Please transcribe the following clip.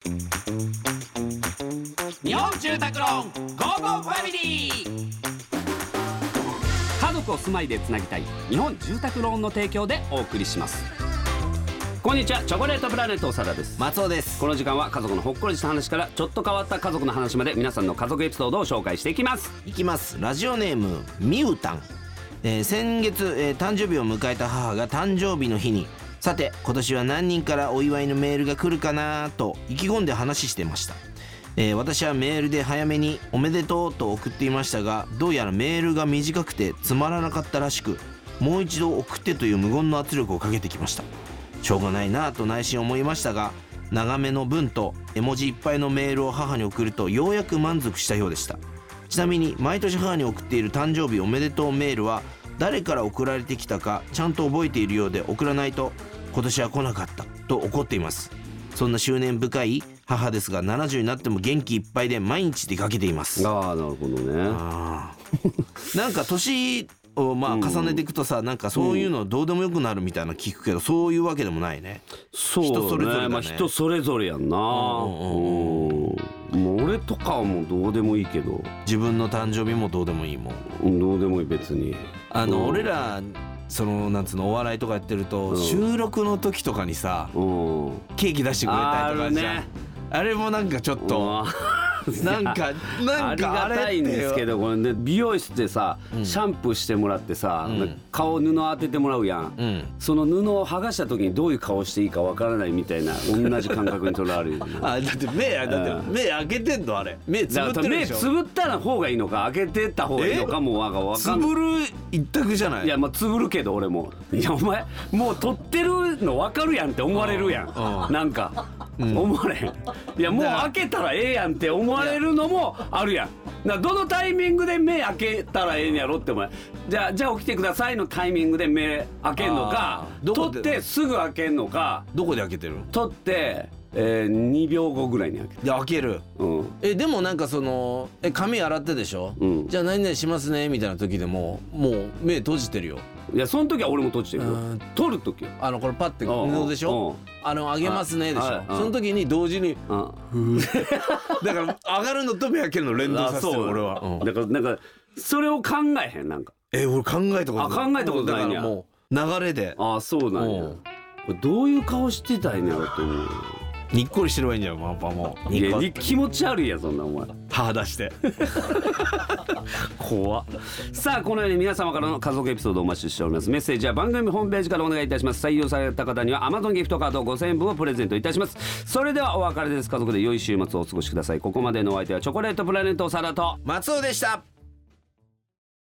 日本住宅ローンゴーゴーファミリー。家族を住まいでつなぎたい日本住宅ローンの提供でお送りします。こんにちは、チョコレートプラネット長田です。 松尾です。 この時間は家族のほっこりした話からちょっと変わった家族の話まで皆さんの家族エピソードを紹介していきます。 ラジオネームみうたん、先月、誕生日を迎えた母が誕生日の日に、さて今年は何人からお祝いのメールが来るかなと意気込んで話してました。私はメールで早めにおめでとうと送っていましたが、どうやらメールが短くてつまらなかったらしく、もう一度送ってという無言の圧力をかけてきました。しょうがないなと内心思いましたが、長めの文と絵文字いっぱいのメールを母に送るとようやく満足したようでした。ちなみに毎年母に送っている誕生日おめでとうメールは誰から送られてきたかちゃんと覚えているようで、送らないと今年は来なかったと怒っています。そんな執念深い母ですが、70になっても元気いっぱいで毎日出かけています。 ああ、なるほどね。 なんか年を重ねていくとさ、なんかそういうのどうでもよくなるみたいな聞くけど、そういうわけでもないね。 そうね、 人それぞれだね。 人それぞれやんな。もう俺とかはもうどうでもいいけど、 自分の誕生日もどうでもいいもん。 どうでもいい別に。 俺らそのなんつうのお笑いとかやってると、収録の時とかにさ、ケーキ出してくれたりとかじゃん。あれもなんかちょっとなんかありがたいんですけど、これね、美容室でさ、シャンプーしてもらってさ、顔布当ててもらうやん、その布を剥がした時にどういう顔していいかわからないみたいな、同じ感覚にとらわれるだって目開けてんの、あれ目つぶってるでしょ。 目つぶった方がいいのか開けてった方がいいのかもわかんない。 つぶる一択じゃない。 いや、まあつぶるけど俺も、いやお前もう撮ってるの分かるやんって思われるやん、なんか思われへん。いやもう開けたらええやんって思われるのもあるやん。どのタイミングで目開けたらええんやろって思う。じゃあ起きてくださいのタイミングで目開けんのか、取ってすぐ開けんのか。 どこで開けてる？ 取って2秒後ぐらいに開けて。 で開ける。でもなんかその髪洗ってでしょ、じゃあ何々しますねみたいな時でももう目閉じてるよ。 いやその時は俺も閉じてるよ。取る時これパッて布でしょ、あげますねでしょ、その時に同時にだから上がるのと目開けるの連動させてる俺は。 だからなんかそれを考えへん。なんか俺考えたことない。 考えたことないんや。 もう流れで。 そうなんや。これどういう顔してたいんやろって思う。 にっこりしてればいいんじゃん、パパも。 いや気持ち悪いやそんなお前。 歯出して怖っ。さあこのように皆様からの家族エピソードをお待ちしております。メッセージは番組ホームページからお願いいたします。採用された方には Amazon ギフトカード5000円分をプレゼントいたします。それではお別れです。家族で良い週末をお過ごしください。ここまでのお相手はチョコレートプラネット長田と松尾でした。